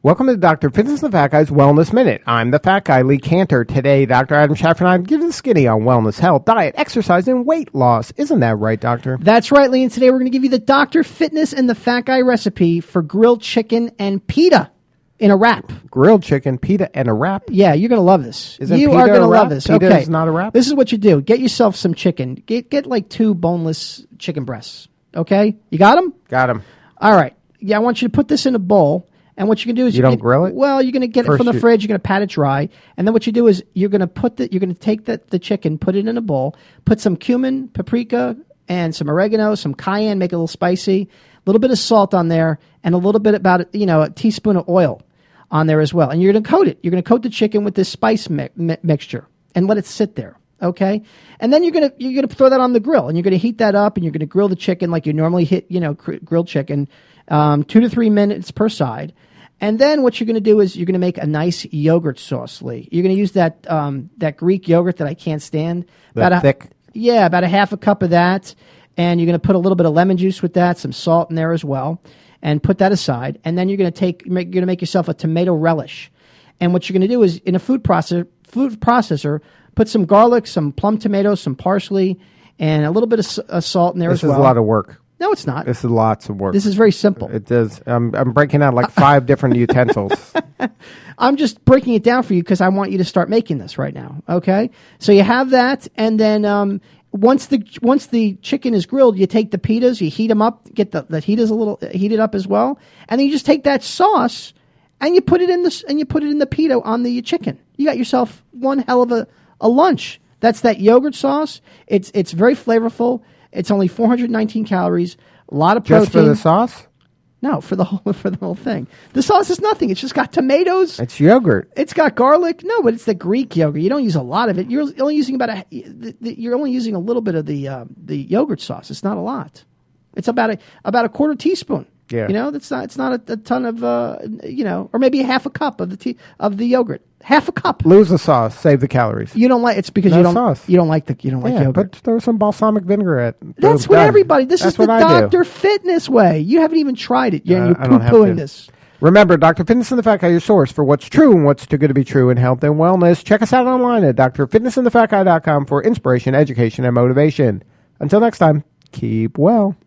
Welcome to Dr. Fitness and the Fat Guy's Wellness Minute. I'm the Fat Guy, Lee Cantor. Today, Dr. Adam Schaffer and I give you the skinny on wellness, health, diet, exercise, and weight loss. Isn't that right, Doctor? That's right, Lee. And today we're going to give you the Dr. Fitness and the Fat Guy recipe for grilled chicken and pita in a wrap. Grilled chicken, pita, and a wrap? Yeah, you're going to love this. Isn't you pita are going to a wrap? love this. Pita okay. is not a wrap? This is what you do. Get yourself some chicken. Get like 2 boneless chicken breasts. Okay? You got them? Got him. All right. Yeah, I want you to put this in a bowl. And what you can do is you don't grill it. Well, you're going to get it from the fridge. You're going to pat it dry, and then what you do is you're going to take the chicken, put it in a bowl, put some cumin, paprika, and some oregano, some cayenne, make it a little spicy, a little bit of salt on there, and a little bit about a teaspoon of oil on there as well. And you're going to coat it. You're going to coat the chicken with this spice mixture and let it sit there. Okay, and then you're gonna throw that on the grill, and you're gonna heat that up, and you're gonna grill the chicken like you normally grilled chicken, 2 to 3 minutes per side. And then what you're going to do is you're going to make a nice yogurt sauce, Lee. You're going to use that Greek yogurt that I can't stand. Thick? Yeah, about a half a cup of that. And you're going to put a little bit of lemon juice with that, some salt in there as well, and put that aside. And then you're going to make yourself a tomato relish. And what you're going to do is in a food processor, put some garlic, some plum tomatoes, some parsley, and a little bit of salt in there as well. This is a lot of work. No, it's not. This is lots of work. This is very simple. It does. I'm breaking out like 5 different utensils. I'm just breaking it down for you because I want you to start making this right now. Okay, so you have that, and then once the chicken is grilled, you take the pitas, you heat them up, get the pitas a little heated up as well, and then you just take that sauce and you put it in the pita on the chicken. You got yourself one hell of a lunch. That's that yogurt sauce. It's very flavorful. It's only 419 calories, a lot of protein. Just for the sauce? No, for the whole thing. The sauce is nothing. It's just got tomatoes. It's yogurt. It's got garlic. No, but it's the Greek yogurt. You don't use a lot of it. You're only using you're only using a little bit of the yogurt sauce. It's not a lot. It's about a quarter teaspoon. Yeah. It's not a ton of or maybe a half a cup of the yogurt. Half a cup. Lose the sauce, save the calories. You don't like it's because no you don't sauce. You don't like yogurt. But there's some balsamic vinaigrette. That's what everybody. This is the Dr. Fitness way. You haven't even tried it. You're poo-pooing this. Remember, Dr. Fitness and the Fat Guy, your source for what's true and what's too good to be true in health and wellness. Check us out online at drfitnessandthefatguy.com for inspiration, education, and motivation. Until next time, keep well.